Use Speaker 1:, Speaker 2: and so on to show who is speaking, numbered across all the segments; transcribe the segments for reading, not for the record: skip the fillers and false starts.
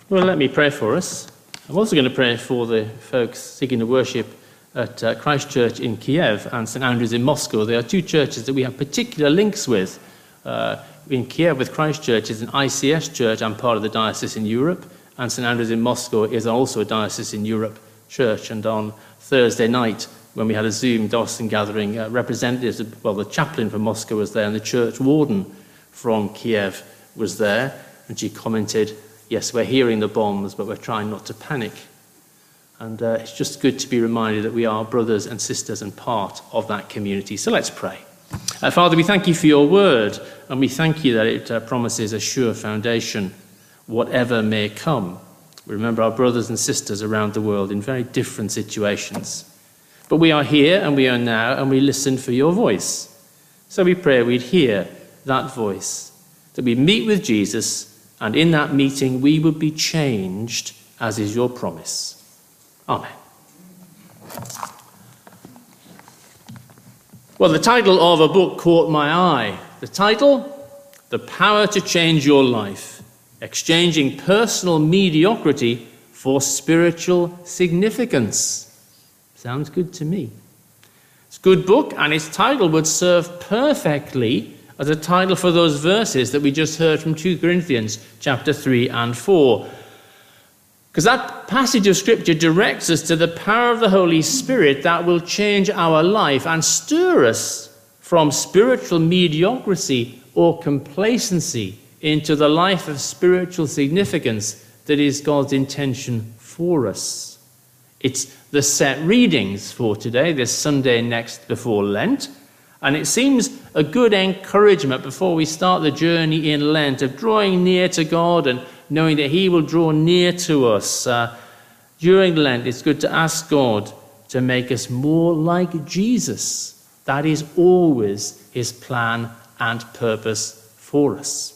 Speaker 1: Well, let me pray for us. I'm also going to pray for the folks seeking to worship at Christ Church in Kiev and St. Andrews in Moscow. They are two churches that we have particular links with. In Kiev with Christ Church is an ICS church and part of the diocese in Europe, and St. Andrews in Moscow is also a diocese in Europe church. And on Thursday night, when we had a Zoom diocesan gathering, representatives, the chaplain from Moscow was there, and the church warden from Kiev was there, and she commented, yes, we're hearing the bombs, but we're trying not to panic. And it's just good to be reminded that we are brothers and sisters and part of that community. So let's pray. Father, we thank you for your word, and we thank you that it promises a sure foundation, whatever may come. We remember our brothers and sisters around the world in very different situations. But we are here, and we are now, and we listen for your voice. So we pray we'd hear that voice, that we meet with Jesus, and in that meeting we would be changed, as is your promise. Amen. Well, the title of a book caught my eye. The title, The Power to Change Your Life, Exchanging Personal Mediocrity for Spiritual Significance. Sounds good to me. It's a good book, and its title would serve perfectly as a title for those verses that we just heard from 2 Corinthians chapter 3 and 4. Because that passage of Scripture directs us to the power of the Holy Spirit that will change our life and stir us from spiritual mediocrity or complacency into the life of spiritual significance that is God's intention for us. It's the set readings for today, this Sunday next before Lent. And it seems a good encouragement before we start the journey in Lent of drawing near to God and knowing that he will draw near to us. During Lent, it's good to ask God to make us more like Jesus. That is always his plan and purpose for us.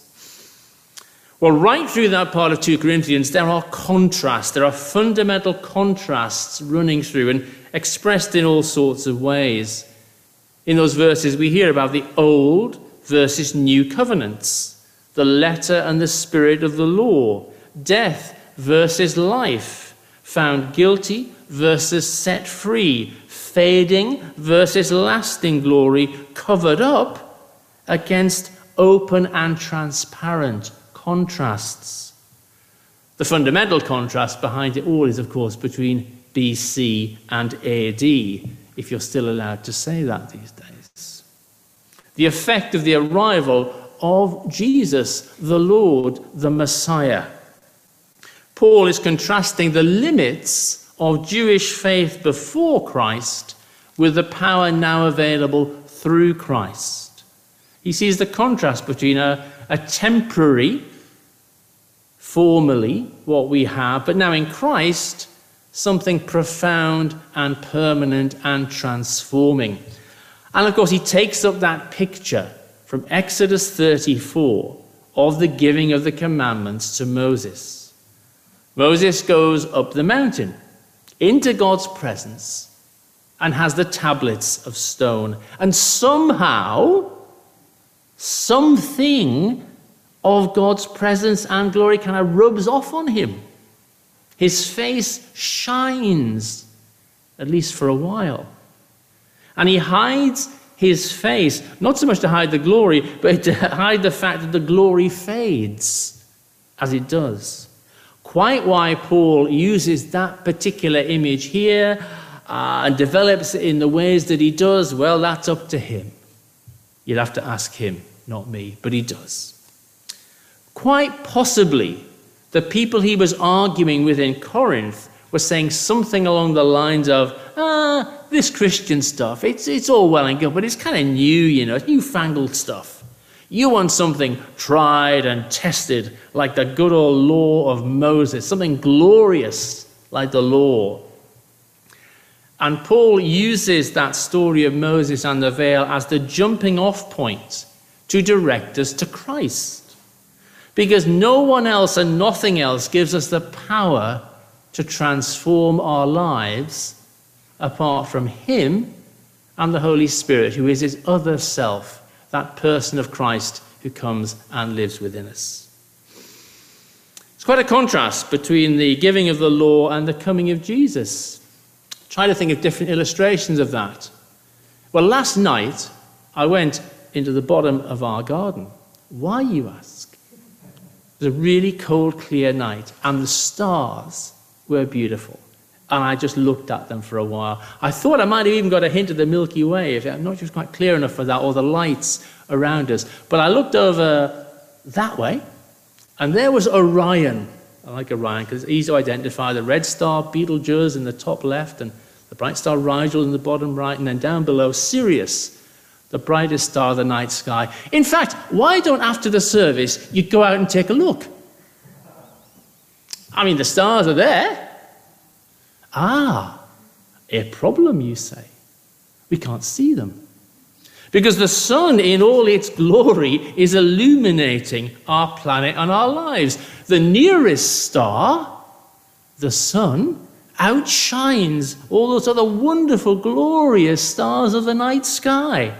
Speaker 1: Well, right through that part of 2 Corinthians, there are contrasts. There are fundamental contrasts running through and expressed in all sorts of ways. In those verses, we hear about the old versus new covenants, the letter and the spirit of the law, death versus life, found guilty versus set free, fading versus lasting glory, covered up against open and transparent contrasts. The fundamental contrast behind it all is, of course, between BC and AD, if you're still allowed to say that these days. The effect of the arrival of Jesus, the Lord, the Messiah. Paul is contrasting the limits of Jewish faith before Christ with the power now available through Christ. He sees the contrast between a temporary, formally, what we have, but now in Christ, something profound and permanent and transforming. And of course, he takes up that picture from Exodus 34 of the giving of the commandments to Moses. Moses goes up the mountain into God's presence and has the tablets of stone. And somehow, something of God's presence and glory kind of rubs off on him. His face shines, at least for a while. And he hides his face, not so much to hide the glory, but to hide the fact that the glory fades as it does. Quite why Paul uses that particular image here and develops it in the ways that he does, well, that's up to him. You'd have to ask him, not me, but he does. Quite possibly, the people he was arguing with in Corinth were saying something along the lines of, this Christian stuff, it's all well and good, but it's kind of new, it's newfangled stuff. You want something tried and tested, like the good old law of Moses, something glorious like the law. And Paul uses that story of Moses and the veil as the jumping off point to direct us to Christ. Because no one else and nothing else gives us the power to transform our lives apart from him and the Holy Spirit, who is his other self, that person of Christ who comes and lives within us. It's quite a contrast between the giving of the law and the coming of Jesus. Try to think of different illustrations of that. Well, last night, I went into the bottom of our garden. Why, you ask? It was a really cold, clear night, and the stars were beautiful. And I just looked at them for a while. I thought I might have even got a hint of the Milky Way, if I'm not just quite clear enough for that, or the lights around us. But I looked over that way, and there was Orion. I like Orion because it's easy to identify. The red star Betelgeuse in the top left, and the bright star Rigel in the bottom right, and then down below Sirius, the brightest star of the night sky. In fact, why don't after the service you go out and take a look? I mean, the stars are there. Ah, a problem, you say. We can't see them. Because the sun in all its glory is illuminating our planet and our lives. The nearest star, the sun, outshines all those other wonderful, glorious stars of the night sky.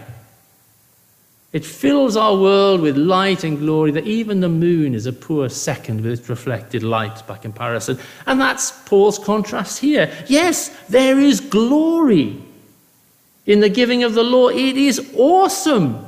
Speaker 1: It fills our world with light and glory that even the moon is a poor second with its reflected light by comparison. And that's Paul's contrast here. Yes, there is glory in the giving of the law. It is awesome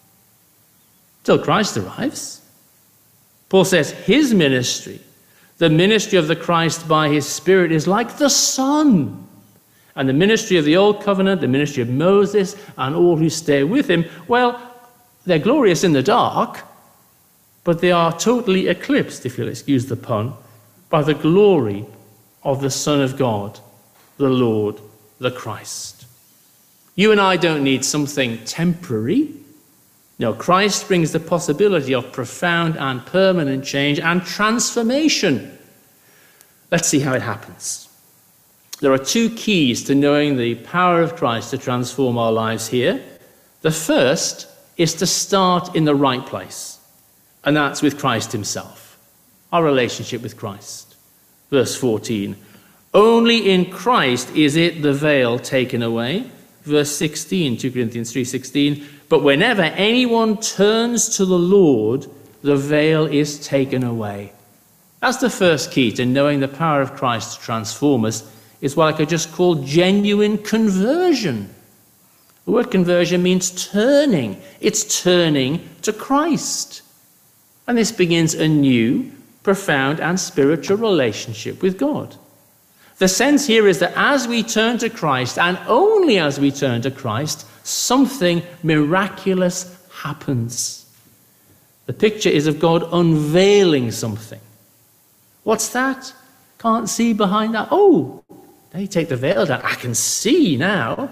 Speaker 1: till Christ arrives. Paul says his ministry, the ministry of the Christ by his Spirit, is like the sun. And the ministry of the Old Covenant, the ministry of Moses, and all who stay with him, well, they're glorious in the dark, but they are totally eclipsed, if you'll excuse the pun, by the glory of the Son of God, the Lord, the Christ. You and I don't need something temporary. No, Christ brings the possibility of profound and permanent change and transformation. Let's see how it happens. There are two keys to knowing the power of Christ to transform our lives here. The first is to start in the right place, and that's with Christ himself, our relationship with Christ. Verse 14, only in Christ is it the veil taken away. Verse 16, 2 Corinthians 3:16, but whenever anyone turns to the Lord, the veil is taken away. That's the first key to knowing the power of Christ to transform us, is what I could just call genuine conversion. The word conversion means turning. It's turning to Christ. And this begins a new, profound, and spiritual relationship with God. The sense here is that as we turn to Christ, and only as we turn to Christ, something miraculous happens. The picture is of God unveiling something. What's that? Can't see behind that. Oh, they take the veil down. I can see now.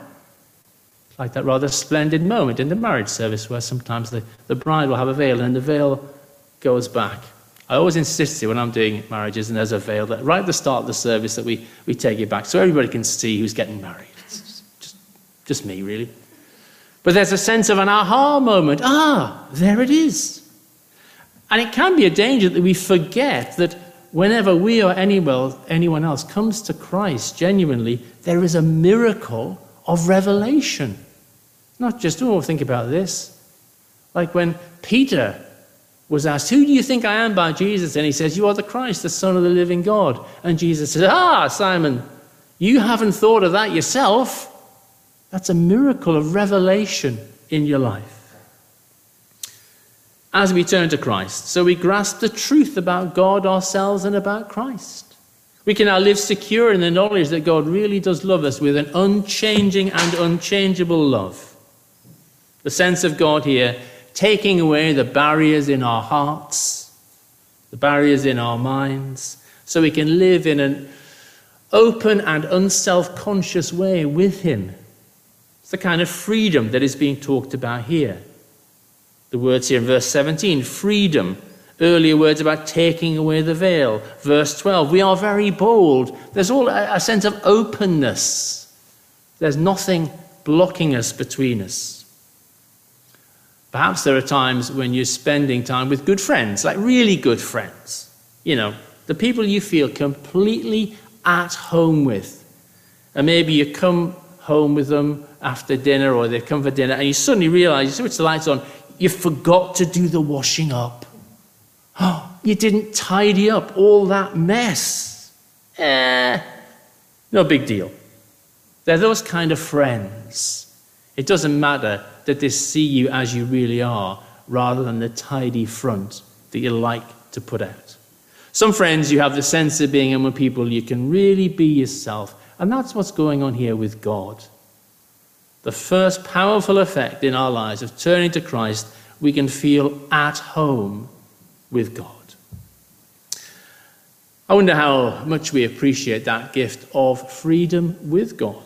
Speaker 1: Like that rather splendid moment in the marriage service where sometimes the bride will have a veil and the veil goes back. I always insist when I'm doing marriages and there's a veil that right at the start of the service that we take it back so everybody can see who's getting married. It's just me, really. But there's a sense of an aha moment. Ah, there it is. And it can be a danger that we forget that whenever we or anyone else comes to Christ genuinely, there is a miracle of revelation. Not just, oh, think about this. Like when Peter was asked, who do you think I am by Jesus? And he says, you are the Christ, the Son of the living God. And Jesus says, Simon, you haven't thought of that yourself. That's a miracle of revelation in your life. As we turn to Christ, so we grasp the truth about God, ourselves, and about Christ. We can now live secure in the knowledge that God really does love us with an unchanging and unchangeable love. The sense of God here, taking away the barriers in our hearts, the barriers in our minds, so we can live in an open and unself-conscious way with him. It's the kind of freedom that is being talked about here. The words here in verse 17, freedom. Earlier words about taking away the veil. Verse 12, we are very bold. There's all a sense of openness. There's nothing blocking us between us. Perhaps there are times when you're spending time with good friends, like really good friends. You know, the people you feel completely at home with. And maybe you come home with them after dinner, or they come for dinner, and you suddenly realize, you switch the lights on, you forgot to do the washing up. Oh, you didn't tidy up all that mess. No big deal. They're those kind of friends. It doesn't matter that they see you as you really are, rather than the tidy front that you like to put out. Some friends, you have the sense of being among people you can really be yourself. And that's what's going on here with God. The first powerful effect in our lives of turning to Christ, we can feel at home with God. I wonder how much we appreciate that gift of freedom with God.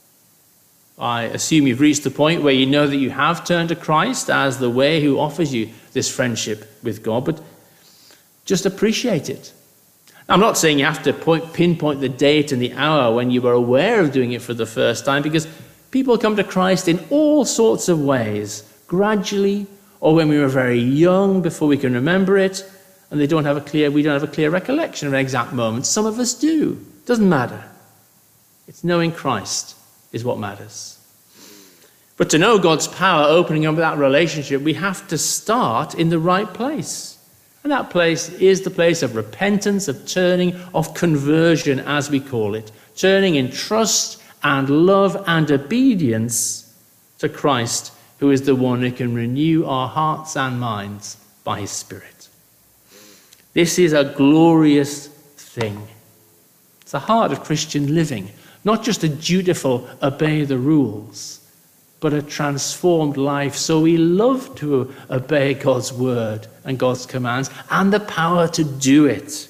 Speaker 1: I assume you've reached the point where you know that you have turned to Christ as the way who offers you this friendship with God, but just appreciate it. I'm not saying you have to pinpoint the date and the hour when you were aware of doing it for the first time, because people come to Christ in all sorts of ways, gradually, or when we were very young before we can remember it, and we don't have a clear recollection of an exact moment. Some of us do. Doesn't matter. It's knowing Christ is what matters. But to know God's power opening up that relationship, we have to start in the right place. And that place is the place of repentance, of turning, of conversion, as we call it. Turning in trust and love and obedience to Christ, who is the one who can renew our hearts and minds by his Spirit. This is a glorious thing. It's the heart of Christian living. Not just a dutiful obey the rules, but a transformed life. So we love to obey God's word and God's commands and the power to do it.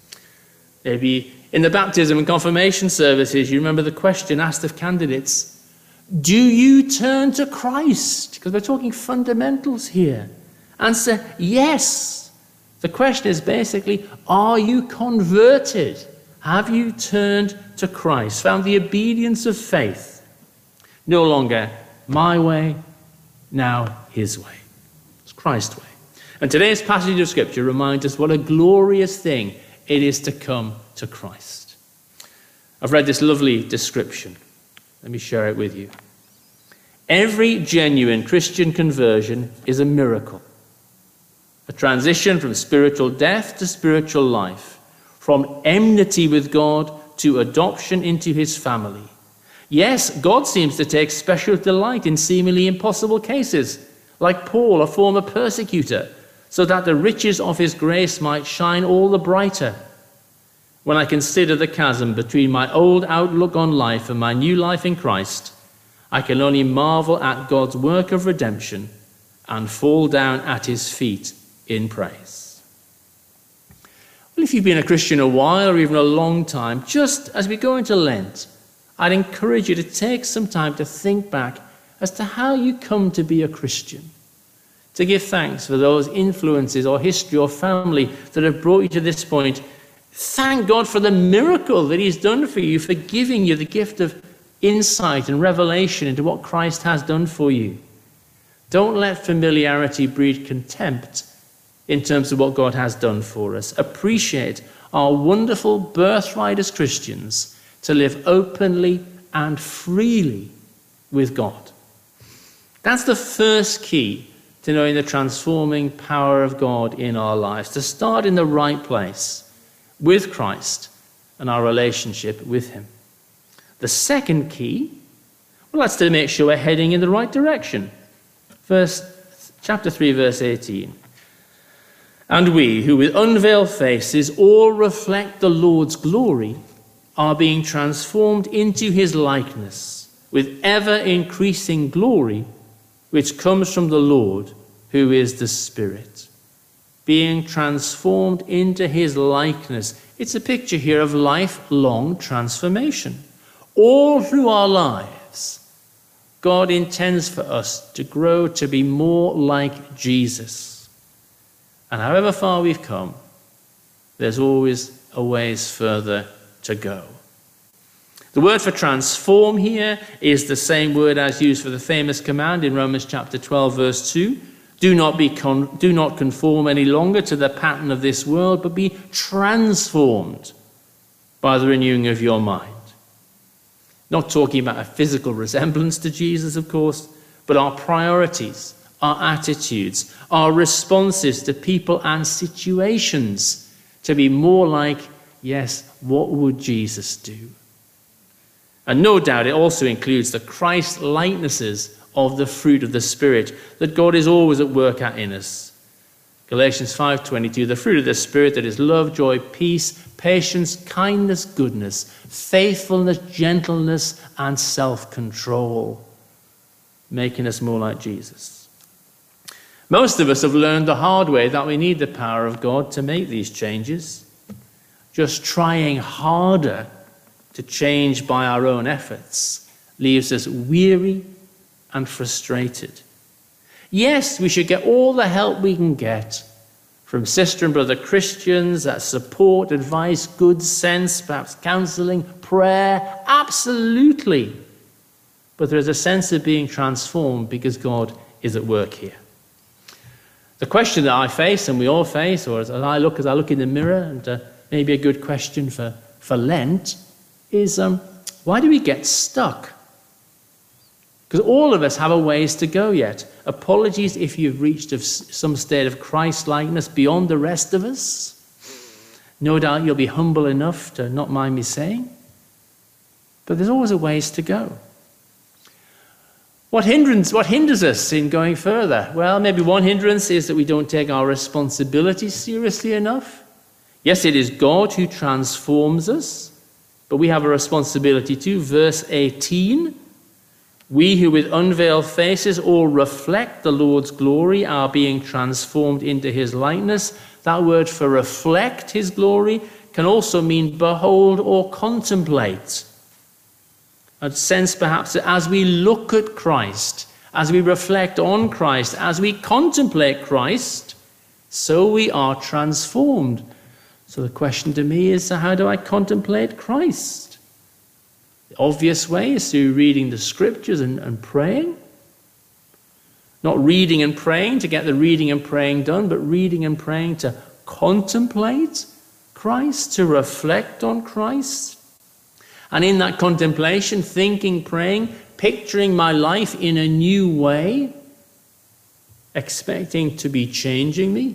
Speaker 1: Maybe in the baptism and confirmation services, you remember the question asked of candidates, do you turn to Christ? Because we're talking fundamentals here. Answer, yes. The question is basically, are you converted? Have you turned to Christ, found the obedience of faith? No longer my way, now his way. It's Christ's way. And today's passage of Scripture reminds us what a glorious thing it is to come to Christ. I've read this lovely description. Let me share it with you. Every genuine Christian conversion is a miracle. A transition from spiritual death to spiritual life. From enmity with God to adoption into his family. Yes, God seems to take special delight in seemingly impossible cases, like Paul, a former persecutor, so that the riches of his grace might shine all the brighter. When I consider the chasm between my old outlook on life and my new life in Christ, I can only marvel at God's work of redemption and fall down at his feet in praise. Well, if you've been a Christian a while or even a long time, just as we go into Lent, I'd encourage you to take some time to think back as to how you come to be a Christian. To give thanks for those influences or history or family that have brought you to this point. Thank God for the miracle that he's done for you, for giving you the gift of insight and revelation into what Christ has done for you. Don't let familiarity breed contempt in terms of what God has done for us. Appreciate our wonderful birthright as Christians to live openly and freely with God. That's the first key to knowing the transforming power of God in our lives, to start in the right place with Christ and our relationship with him. The second key, well, that's to make sure we're heading in the right direction. Chapter 3, verse 18. And we, who with unveiled faces all reflect the Lord's glory, are being transformed into his likeness with ever-increasing glory, which comes from the Lord, who is the Spirit. Being transformed into his likeness. It's a picture here of lifelong transformation. All through our lives, God intends for us to grow to be more like Jesus. And however far we've come, there's always a ways further to go. The word for transform here is the same word as used for the famous command in Romans chapter 12, verse 2. Do not conform any longer to the pattern of this world, but be transformed by the renewing of your mind. Not talking about a physical resemblance to Jesus, of course, but our priorities, our attitudes, our responses to people and situations to be more like, yes, what would Jesus do? And no doubt it also includes the Christ likenesses of the fruit of the Spirit that God is always at work in us. Galatians 5:22, the fruit of the Spirit, that is love, joy, peace, patience, kindness, goodness, faithfulness, gentleness, and self-control, making us more like Jesus. Most of us have learned the hard way that we need the power of God to make these changes. Just trying harder to change by our own efforts leaves us weary and frustrated. Yes, we should get all the help we can get from sister and brother Christians, that support, advice, good sense, perhaps counseling, prayer, absolutely. But there is a sense of being transformed because God is at work here. The question that I face, and we all face, or as I look in the mirror, and maybe a good question for Lent, is why do we get stuck? Because all of us have a ways to go yet. Apologies if you've reached some state of Christ-likeness beyond the rest of us. No doubt you'll be humble enough to not mind me saying. But there's always a ways to go. What hinders us in going further? Well, maybe one hindrance is that we don't take our responsibilities seriously enough. Yes, it is God who transforms us, but we have a responsibility too. Verse 18, we who with unveiled faces all reflect the Lord's glory are being transformed into his likeness. That word for reflect his glory can also mean behold or contemplate. A sense perhaps that as we look at Christ, as we reflect on Christ, as we contemplate Christ, so we are transformed. So the question to me is, how do I contemplate Christ? The obvious way is through reading the scriptures and praying. Not reading and praying to get the reading and praying done, but reading and praying to contemplate Christ, to reflect on Christ. And in that contemplation, thinking, praying, picturing my life in a new way, expecting to be changing me.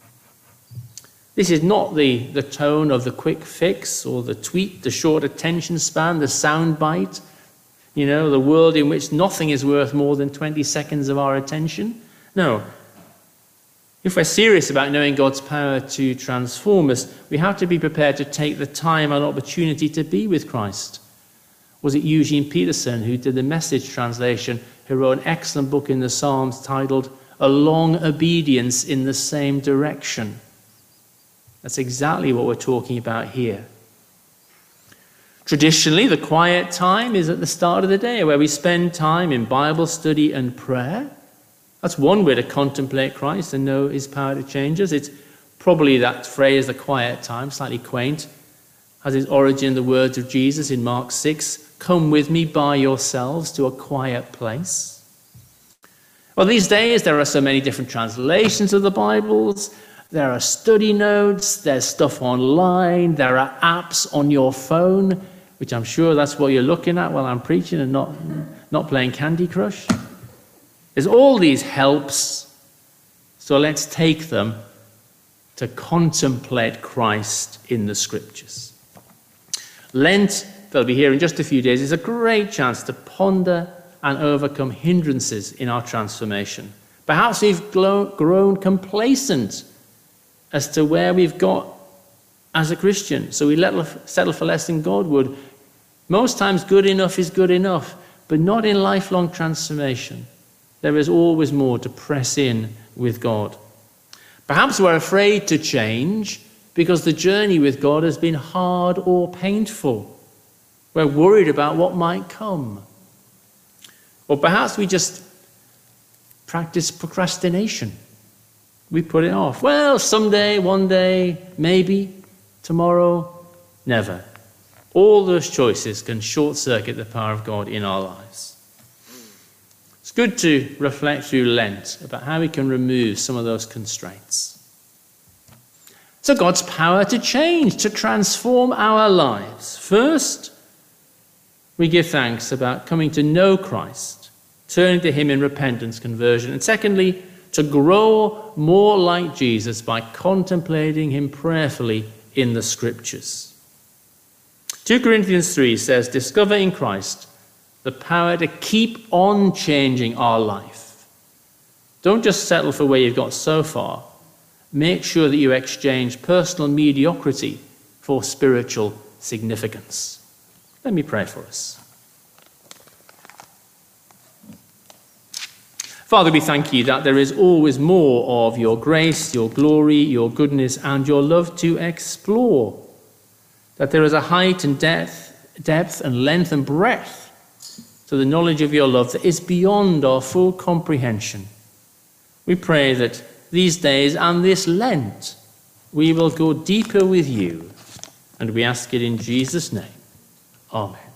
Speaker 1: This is not the tone of the quick fix or the tweet, the short attention span, the sound bite, the world in which nothing is worth more than 20 seconds of our attention. No. If we're serious about knowing God's power to transform us, we have to be prepared to take the time and opportunity to be with Christ. Was it Eugene Peterson who did the Message translation, who wrote an excellent book in the Psalms titled A Long Obedience in the Same Direction? That's exactly what we're talking about here. Traditionally, the quiet time is at the start of the day, where we spend time in Bible study and prayer. That's one way to contemplate Christ and know his power to change us. It's probably that phrase, the quiet time, slightly quaint, has its origin in the words of Jesus in Mark 6, come with me by yourselves to a quiet place. Well, these days there are so many different translations of the Bibles. There are study notes, there's stuff online, there are apps on your phone, which I'm sure that's what you're looking at while I'm preaching and not playing Candy Crush. There's all these helps, so let's take them to contemplate Christ in the Scriptures. Lent, they'll be here in just a few days, is a great chance to ponder and overcome hindrances in our transformation. Perhaps we've grown complacent as to where we've got as a Christian. So we settle for less than God would. Most times good enough is good enough, but not in lifelong transformation. There is always more to press in with God. Perhaps we're afraid to change because the journey with God has been hard or painful. We're worried about what might come. Or perhaps we just practice procrastination. We put it off. Well, someday, one day, maybe, tomorrow, never. All those choices can short-circuit the power of God in our lives. It's good to reflect through Lent about how we can remove some of those constraints. So God's power to change, to transform our lives. First, we give thanks about coming to know Christ turning to him in repentance, conversion. And secondly, to grow more like Jesus by contemplating him prayerfully in the Scriptures. 2 Corinthians 3 says, discover in Christ the power to keep on changing our life. Don't just settle for where you've got so far. Make sure that you exchange personal mediocrity for spiritual significance. Let me pray for us. Father, we thank you that there is always more of your grace, your glory, your goodness, and your love to explore. That there is a height and depth and length and breadth to the knowledge of your love that is beyond our full comprehension. We pray that these days and this Lent, we will go deeper with you, and we ask it in Jesus' name. Amen.